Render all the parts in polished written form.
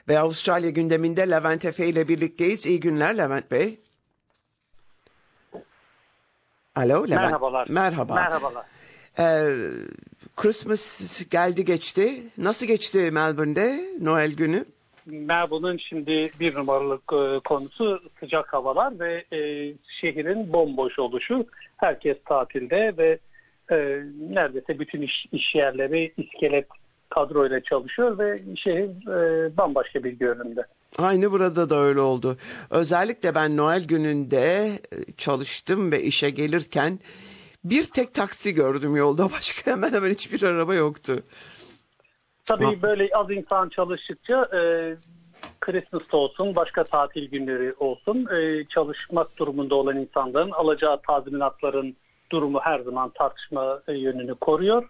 Ve Avustralya gündeminde Levent Efe ile birlikteyiz. İyi günler Levent Bey. Alo Levent. Merhabalar. Merhaba. Merhabalar. Christmas geldi geçti. Nasıl geçti Melbourne'de Noel günü? Melbourne'un şimdi bir numaralı konusu sıcak havalar ve şehrin bomboş oluşu. Herkes tatilde ve neredeyse bütün iş yerleri iskelet kadroyla çalışıyor ve şehir bambaşka bir görünümde. Aynı burada da öyle oldu. Özellikle ben Noel gününde çalıştım ve işe gelirken bir tek taksi gördüm yolda. Başka hemen hemen hiçbir araba yoktu. Tabii böyle az insan çalıştıkça Christmas'ta olsun, başka tatil günleri olsun çalışmak durumunda olan insanların alacağı tazminatların durumu her zaman tartışma yönünü koruyor.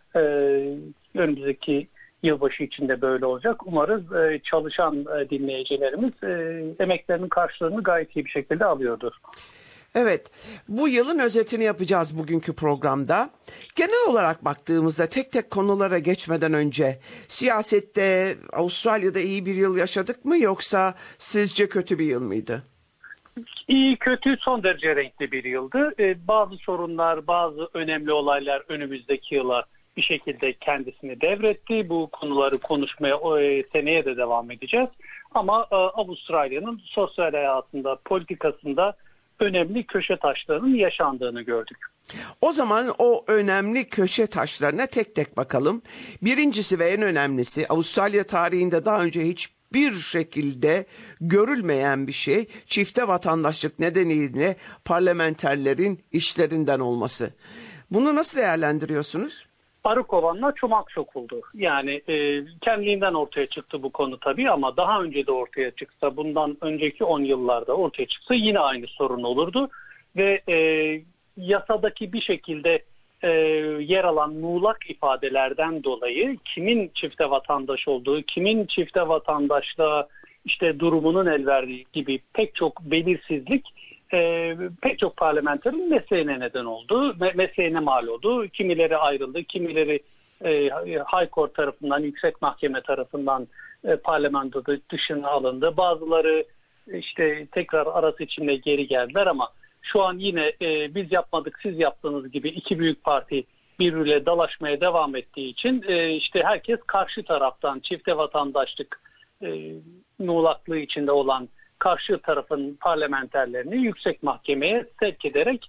Önümüzdeki yılbaşı için de böyle olacak. Umarız çalışan dinleyicilerimiz emeklerinin karşılığını gayet iyi bir şekilde alıyordur. Evet, bu yılın özetini yapacağız bugünkü programda. Genel olarak baktığımızda tek tek konulara geçmeden önce siyasette Avustralya'da iyi bir yıl yaşadık mı yoksa sizce kötü bir yıl mıydı? İyi kötü son derece renkli bir yıldı. Bazı sorunlar, bazı önemli olaylar önümüzdeki yıla bir şekilde kendisini devretti. Bu konuları konuşmaya seneye de devam edeceğiz. Ama Avustralya'nın sosyal hayatında, politikasında önemli köşe taşlarının yaşandığını gördük. O zaman o önemli köşe taşlarına tek tek bakalım. Birincisi ve en önemlisi Avustralya tarihinde daha önce hiçbir şekilde görülmeyen bir şey, çifte vatandaşlık nedeniyle parlamenterlerin işlerinden olması. Bunu nasıl değerlendiriyorsunuz? Arı kovanla çomak sokuldu. Yani kendiliğinden ortaya çıktı bu konu tabii ama daha önce de ortaya çıksa, bundan önceki 10 yıllarda ortaya çıksa yine aynı sorun olurdu. Ve yasadaki bir şekilde yer alan muğlak ifadelerden dolayı kimin çifte vatandaş olduğu, kimin çifte vatandaşlığa işte durumunun el verdiği gibi pek çok belirsizlik pek çok parlamenterin mesleğine neden oldu, mesleğine mal oldu. Kimileri ayrıldı, kimileri High Court tarafından, Yüksek Mahkeme tarafından parlamentoda dışına alındı. Bazıları işte tekrar ara seçimle geri geldiler ama şu an yine biz yapmadık siz yaptığınız gibi iki büyük parti birbiriyle dalaşmaya devam ettiği için işte herkes karşı taraftan çifte vatandaşlık muğlaklığı içinde olan karşı tarafın parlamenterlerini yüksek mahkemeye sevk ederek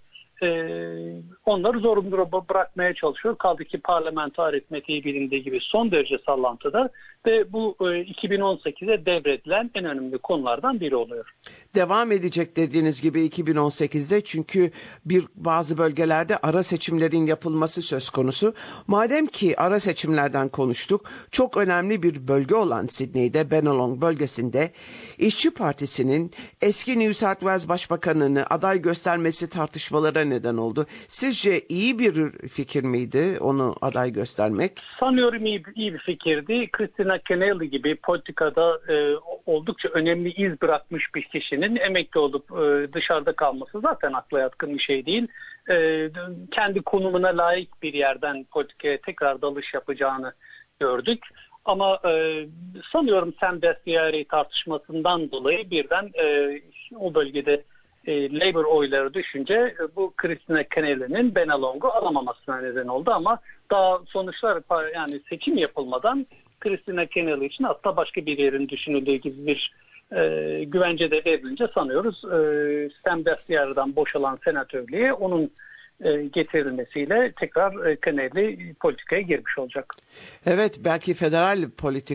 onları zorunlu bırakmaya çalışıyor. Kaldı ki parlamento aritmetiği bilindiği gibi son derece sallantıda ve bu 2018'e devredilen en önemli konulardan biri oluyor. Devam edecek dediğiniz gibi 2018'de çünkü bazı bölgelerde ara seçimlerin yapılması söz konusu. Madem ki ara seçimlerden konuştuk, çok önemli bir bölge olan Sydney'de Bennelong bölgesinde İşçi Partisi'nin eski New South Wales Başbakanını aday göstermesi tartışmalara neden oldu. Sizce iyi bir fikir miydi onu aday göstermek? Sanıyorum iyi bir fikirdi. Christina Kennelly gibi politikada oldukça önemli iz bırakmış bir kişinin emekli olup dışarıda kalması zaten akla yatkın bir şey değil. Kendi konumuna layık bir yerden politikaya tekrar dalış yapacağını gördük. Ama sanıyorum Sam Dastyari tartışmasından dolayı birden o bölgede Labour oyları düşünce bu Christina Kennelly'nin Bennelong'u alamamasına neden oldu ama daha sonuçlar yani seçim yapılmadan Christina Kennelly için hatta başka bir yerin düşünüldüğü gibi bir güvence de verilince sanıyoruz Sam Dastyari'den boşalan senatörlüğe onun getirilmesiyle tekrar Kennelly politikaya girmiş olacak. Evet, belki federal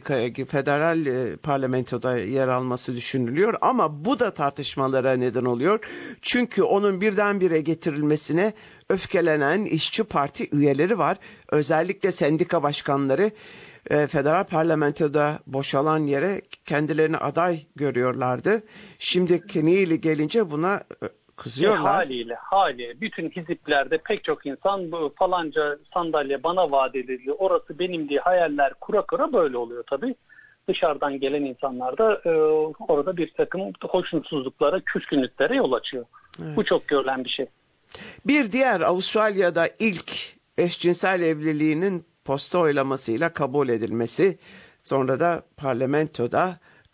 parlamentoda yer alması düşünülüyor ama bu da tartışmalara neden oluyor. Çünkü onun birdenbire getirilmesine öfkelenen işçi parti üyeleri var. Özellikle sendika başkanları federal parlamentoda boşalan yere kendilerini aday görüyorlardı. Şimdi Kennelly gelince buna kızıyorlar. Haliyle bütün hiziplerde pek çok insan bu falanca sandalye bana vaat edildi, orası benim diye hayaller kura böyle oluyor tabii. Dışarıdan gelen insanlar da orada bir takım hoşnutsuzluklara, küskünlüklere yol açıyor. Evet. Bu çok görülen bir şey. Bir diğer Avustralya'da ilk eşcinsel evliliğinin posta oylamasıyla kabul edilmesi, sonra da parlamentoda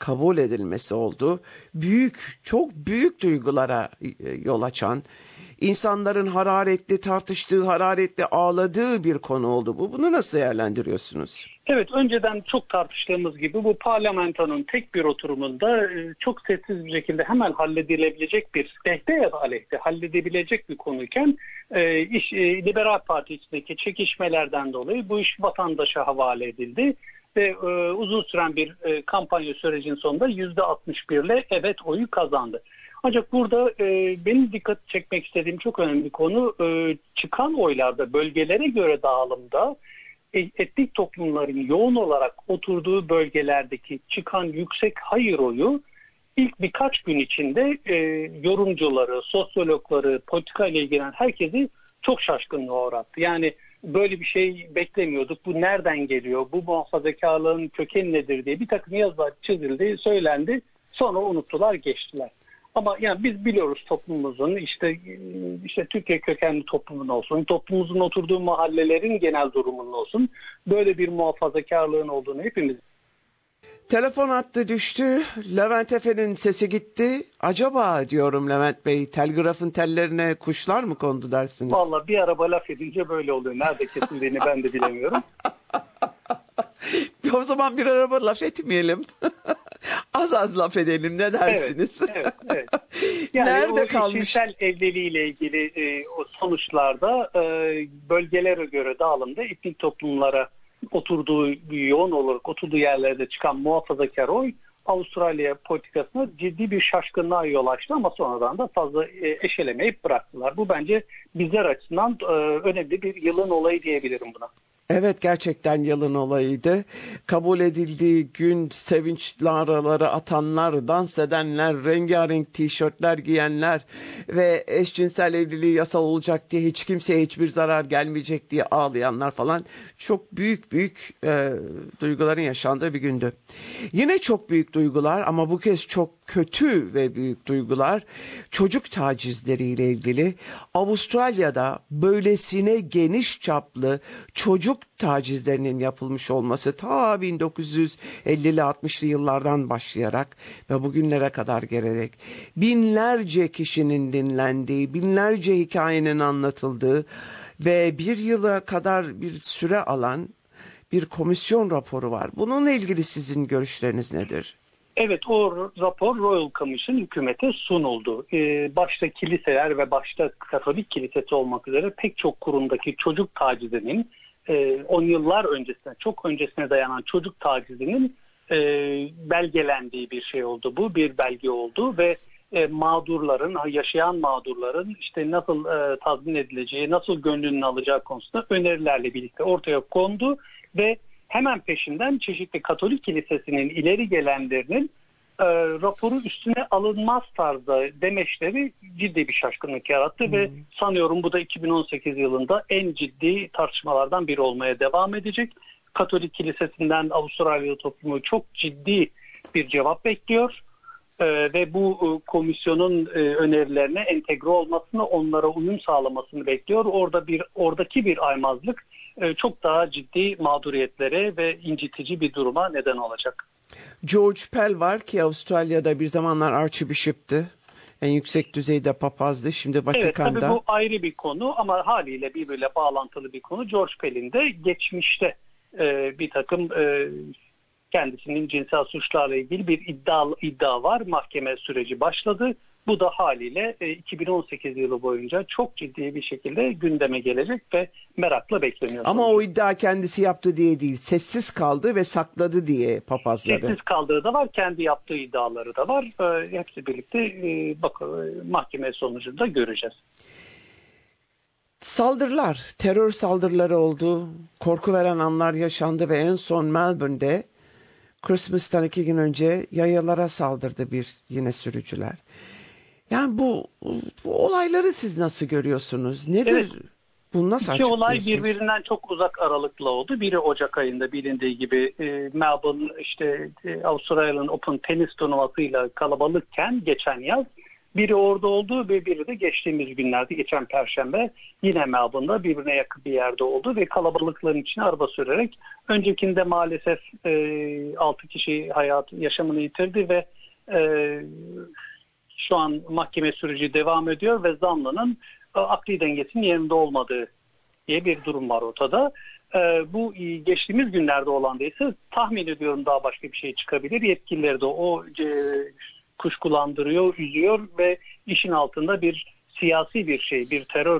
kabul edilmesi oldu. Büyük, çok büyük duygulara yol açan, insanların hararetli tartıştığı, hararetli ağladığı bir konu oldu bu. Bunu nasıl değerlendiriyorsunuz? Evet, önceden çok tartıştığımız gibi bu parlamentonun tek bir oturumunda çok sessiz bir şekilde hemen halledilebilecek bir, lehte ya da aleyhte halledebilecek bir konuyken Liberal Parti içindeki çekişmelerden dolayı bu iş vatandaşa havale edildi. Ve uzun süren bir kampanya sürecinin sonunda %61 ile evet oyu kazandı. Ancak burada benim dikkat çekmek istediğim çok önemli konu çıkan oylarda bölgelere göre dağılımda etnik toplumların yoğun olarak oturduğu bölgelerdeki çıkan yüksek hayır oyu ilk birkaç gün içinde yorumcuları, sosyologları, politika ile ilgilenen herkesi çok şaşkınlığa uğrattı. Yani böyle bir şey beklemiyorduk. Bu nereden geliyor? Bu muhafazakarlığın kökeni nedir diye bir takım yazılar çizildi, söylendi. Sonra unuttular, geçtiler. Ama yani biz biliyoruz toplumumuzun işte Türkiye kökenli toplumun olsun, toplumumuzun oturduğu mahallelerin genel durumunun olsun böyle bir muhafazakarlığın olduğunu hepimiz. Telefon hattı düştü. Levent Efe'nin sesi gitti. Acaba diyorum Levent Bey, telgrafın tellerine kuşlar mı kondu dersiniz? Vallahi bir araba laf edince böyle oluyor. Nerede kesildiğini ben de bilemiyorum. O zaman bir araba laf etmeyelim. Az laf edelim, ne dersiniz? Evet. Yani nerede o kalmış? Cinsel evliliğiyle ilgili o sonuçlarda bölgelere göre dağılımda etnik toplumlara yoğun olarak oturduğu yerlerde çıkan muhafazakar oy Avustralya politikasına ciddi bir şaşkınlığa yol açtı ama sonradan da fazla eşelemeyip bıraktılar. Bu bence bizler açısından önemli bir yılın olayı diyebilirim buna. Evet, gerçekten yılın olayıydı. Kabul edildiği gün sevinç naraları atanlar, dans edenler, rengarenk tişörtler giyenler ve eşcinsel evliliği yasal olacak diye hiç kimseye hiçbir zarar gelmeyecek diye ağlayanlar falan, çok büyük duyguların yaşandığı bir gündü. Yine çok büyük duygular ama bu kez çok kötü ve büyük duygular çocuk tacizleriyle ilgili. Avustralya'da böylesine geniş çaplı çocuk tacizlerinin yapılmış olması ta 1950'li 60'lı yıllardan başlayarak ve bugünlere kadar gelerek binlerce kişinin dinlendiği, binlerce hikayenin anlatıldığı ve bir yıla kadar bir süre alan bir komisyon raporu var. Bununla ilgili sizin görüşleriniz nedir? Evet, o rapor Royal Commission hükümete sunuldu. Başta kiliseler ve başta Katolik kilisesi olmak üzere pek çok kurumdaki çocuk tacizinin 10 yıllar öncesine, çok öncesine dayanan çocuk tacizinin belgelendiği bir şey oldu. Bu bir belge oldu ve yaşayan mağdurların işte nasıl tazmin edileceği, nasıl gönlünün alacağı konusunda önerilerle birlikte ortaya kondu ve hemen peşinden çeşitli Katolik kilisesinin ileri gelenlerinin raporu üstüne alınmaz tarzda demeçleri ciddi bir şaşkınlık yarattı ve sanıyorum bu da 2018 yılında en ciddi tartışmalardan biri olmaya devam edecek. Katolik kilisesinden Avustralya toplumu çok ciddi bir cevap bekliyor ve bu komisyonun önerilerine entegre olmasını, onlara uyum sağlamasını bekliyor. Oradaki bir aymazlık çok daha ciddi mağduriyetlere ve incitici bir duruma neden olacak. George Pell var ki Avustralya'da bir zamanlar Archbishop'tu. En yüksek düzeyde papazdı. Şimdi Vatikan'da. Evet, tabii bu ayrı bir konu ama haliyle birbiriyle bağlantılı bir konu. George Pell'in de geçmişte bir takım kendisinin cinsel suçlarla ilgili bir iddia var. Mahkeme süreci başladı. Bu da haliyle 2018 yılı boyunca çok ciddi bir şekilde gündeme gelecek ve merakla bekleniyor. Ama o iddia kendisi yaptı diye değil, sessiz kaldı ve sakladı diye papazları. Sessiz kaldığı da var, kendi yaptığı iddiaları da var. Hepsi birlikte mahkeme sonucunda göreceğiz. Saldırılar, terör saldırıları oldu, korku veren anlar yaşandı ve en son Melbourne'de Christmas'tan 2 gün önce yayalara saldırdı yine sürücüler. Yani bu olayları siz nasıl görüyorsunuz? Nedir? Evet. Bunu nasıl açıklıyorsunuz? İki olay birbirinden çok uzak aralıkla oldu. Biri Ocak ayında bilindiği gibi Melbourne Australya'nın Open tenis turnuvasıyla kalabalıkken geçen yaz Biri orada oldu ve biri de geçtiğimiz günlerde, geçen Perşembe yine Melbourne'da birbirine yakın bir yerde oldu ve kalabalıkların içine araba sürerek, öncekinde maalesef 6 kişi yaşamını yitirdi ve şu an mahkeme süreci devam ediyor ve zanlının akli dengesinin yerinde olmadığı diye bir durum var ortada. Bu geçtiğimiz günlerde olan da ise tahmin ediyorum daha başka bir şey çıkabilir. Yetkilileri de o kuşkulandırıyor, üzüyor ve işin altında bir siyasi bir şey, bir terör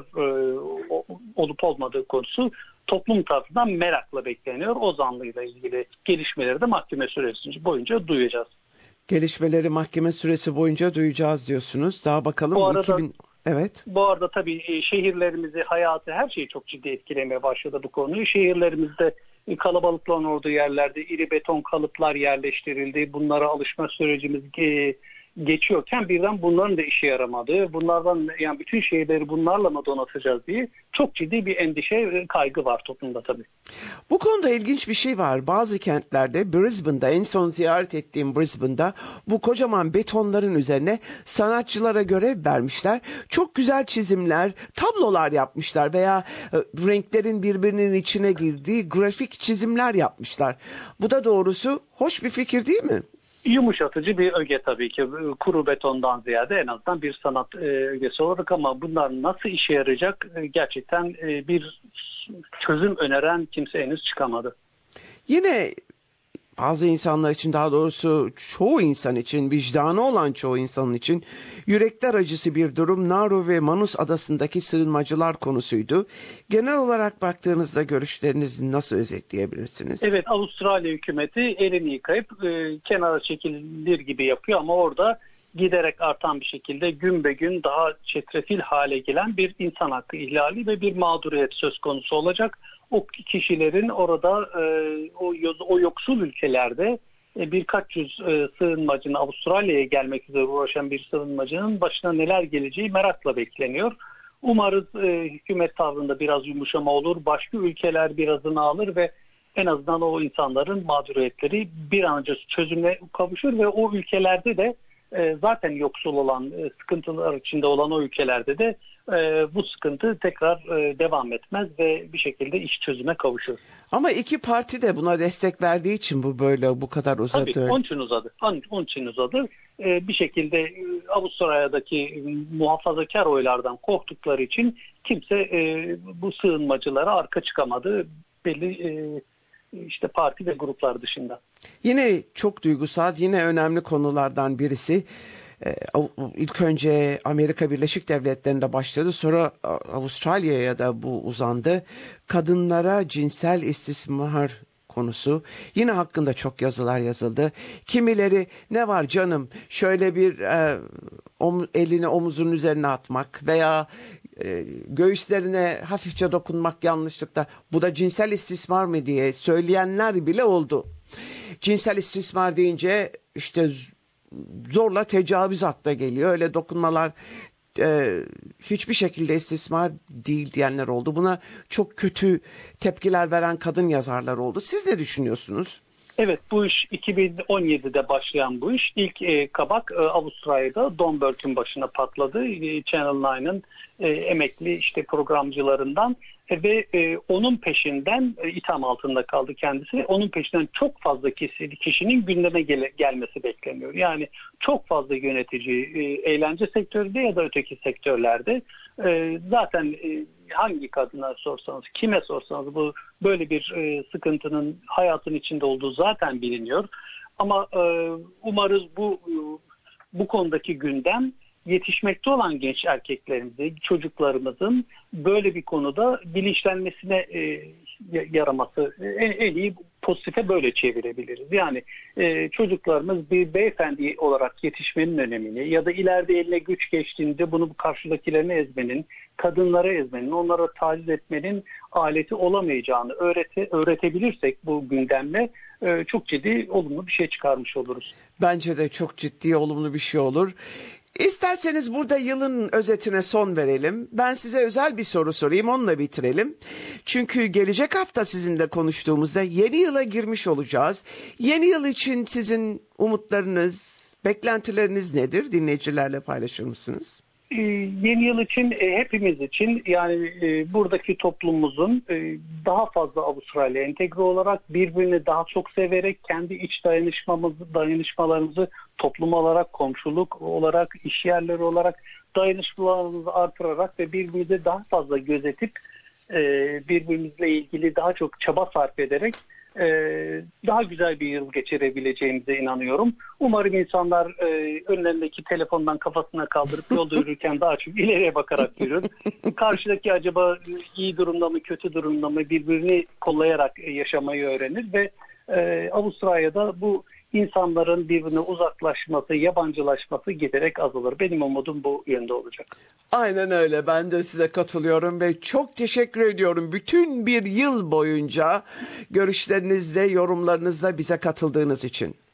olup olmadığı konusu toplum tarafından merakla bekleniyor. O zanlıyla ilgili gelişmeleri de mahkeme süresi boyunca duyacağız. Gelişmeleri mahkeme süresi boyunca duyacağız diyorsunuz. Daha bakalım. Bu arada, evet. Bu arada tabii şehirlerimizi, hayatı, her şeyi çok ciddi etkilemeye başladı bu konuyu. Şehirlerimizde kalabalıkların olduğu yerlerde iri beton kalıplar yerleştirildi. Bunlara alışma sürecimiz geçiyorken birden bunların da işe yaramadığı, bunlardan yani bütün şehirleri bunlarla mı donatacağız diye çok ciddi bir endişe, kaygı var toplumda tabii. Bu konuda ilginç bir şey var. Bazı kentlerde, Brisbane'da, en son ziyaret ettiğim Brisbane'da bu kocaman betonların üzerine sanatçılara görev vermişler. Çok güzel çizimler, tablolar yapmışlar veya renklerin birbirinin içine girdiği grafik çizimler yapmışlar. Bu da doğrusu hoş bir fikir değil mi? Yumuşatıcı bir öge tabii ki, kuru betondan ziyade en azından bir sanat ögesi olarak, ama bunlar nasıl işe yarayacak gerçekten bir çözüm öneren kimse henüz çıkamadı. Yine bazı insanlar için, daha doğrusu çoğu insan için, vicdanı olan çoğu insanın için yürekler acısı bir durum Nauru ve Manus adasındaki sığınmacılar konusuydu. Genel olarak baktığınızda görüşlerinizi nasıl özetleyebilirsiniz? Evet, Avustralya hükümeti elini yıkayıp kenara çekilir gibi yapıyor ama orada giderek artan bir şekilde gün be gün daha çetrefil hale gelen bir insan hakkı ihlali ve bir mağduriyet söz konusu olacak. O kişilerin orada o yoksul ülkelerde birkaç yüz sığınmacının, Avustralya'ya gelmek üzere uğraşan bir sığınmacının başına neler geleceği merakla bekleniyor. Umarız hükümet tavrında biraz yumuşama olur, başka ülkeler birazını alır ve en azından o insanların mağduriyetleri bir an önce çözüme kavuşur ve o ülkelerde de zaten yoksul olan, sıkıntılar içinde olan o ülkelerde de bu sıkıntı tekrar devam etmez ve bir şekilde iş çözüme kavuşur. Ama iki parti de buna destek verdiği için bu kadar uzadı. Tabii onun için uzadı. Bir şekilde Avustralya'daki muhafazakar oylardan korktukları için kimse bu sığınmacılara arka çıkamadı, belli işte parti ve gruplar dışında. Yine çok duygusal, yine önemli konulardan birisi. İlk önce Amerika Birleşik Devletleri'nde başladı, sonra Avustralya'ya da bu uzandı. Kadınlara cinsel istismar konusu. Yine hakkında çok yazılar yazıldı. Kimileri ne var canım şöyle bir elini omuzun üzerine atmak veya göğüslerine hafifçe dokunmak yanlışlıkla, bu da cinsel istismar mı diye söyleyenler bile oldu. Cinsel istismar deyince işte zorla tecavüz akla geliyor. Öyle dokunmalar hiçbir şekilde istismar değil diyenler oldu. Buna çok kötü tepkiler veren kadın yazarlar oldu. Siz ne düşünüyorsunuz? Evet, bu iş 2017'de başlayan bu iş. İlk kabak Avustralya'da Don Burke'ün başına patladı. Channel 9'ın emekli işte programcılarından ve onun peşinden itham altında kaldı kendisi. Onun peşinden çok fazla kişinin gündeme gelmesi bekleniyor. Yani çok fazla yönetici eğlence sektöründe ya da öteki sektörlerde zaten hangi kadına sorsanız, kime sorsanız bu böyle bir sıkıntının hayatın içinde olduğu zaten biliniyor. Ama umarız bu konudaki gündem yetişmekte olan genç erkeklerimizin, çocuklarımızın böyle bir konuda bilinçlenmesine yaraması, en iyi pozitife böyle çevirebiliriz. Yani çocuklarımız bir beyefendi olarak yetişmenin önemini ya da ileride eline güç geçtiğinde bunu karşıdakilerini ezmenin, kadınlara ezmenin, onlara taciz etmenin aleti olamayacağını öğretebilirsek bu gündemle çok ciddi olumlu bir şey çıkarmış oluruz. Bence de çok ciddi olumlu bir şey olur. İsterseniz burada yılın özetine son verelim. Ben size özel bir soru sorayım, onunla bitirelim. Çünkü gelecek hafta sizinle konuştuğumuzda yeni yıla girmiş olacağız. Yeni yıl için sizin umutlarınız, Beklentileriniz nedir? Dinleyicilerle paylaşır mısınız? Yeni yıl için hepimiz için yani buradaki toplumumuzun daha fazla Avustralya'ya entegre olarak birbirini daha çok severek kendi iç dayanışmalarımızı toplum olarak, komşuluk olarak, iş yerleri olarak dayanışmalarımızı artırarak ve birbirimizi daha fazla gözetip birbirimizle ilgili daha çok çaba sarf ederek daha güzel bir yıl geçirebileceğimize inanıyorum. Umarım insanlar önlerindeki telefondan kafasına kaldırıp yolda yürürken daha çok ileriye bakarak yürür. Karşıdaki acaba iyi durumda mı, kötü durumda mı birbirini kollayarak yaşamayı öğrenir ve Avustralya'da bu insanların birbirine uzaklaşması, yabancılaşması giderek azalır. Benim umudum bu yönde olacak. Aynen öyle. Ben de size katılıyorum ve çok teşekkür ediyorum. Bütün bir yıl boyunca görüşlerinizle, yorumlarınızla bize katıldığınız için.